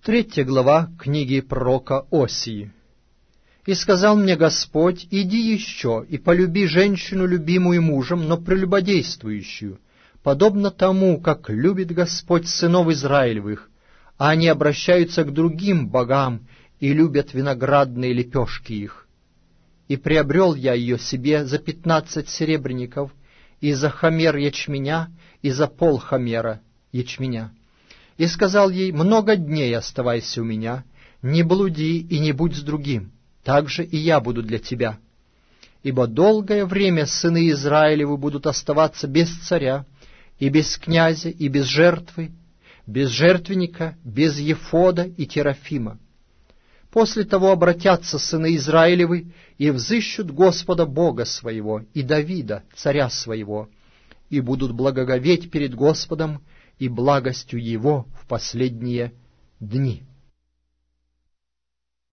3 глава книги пророка Осии. «И сказал мне Господь, иди еще, и полюби женщину, любимую мужем, но прелюбодействующую, подобно тому, как любит Господь сынов Израилевых, а они обращаются к другим богам и любят виноградные лепешки их. И приобрел я ее себе за 15 серебряников, и за хомер ячменя, и за пол хомера ячменя. И сказал ей, много дней оставайся у меня, не блуди и не будь с другим, так же и я буду для тебя. Ибо долгое время сыны Израилевы будут оставаться без царя, и без князя, и без жертвы, без жертвенника, без ефода и терафима. После того обратятся сыны Израилевы и взыщут Господа Бога своего и Давида, царя своего, и будут благоговеть перед Господом и благостью Его в последние дни».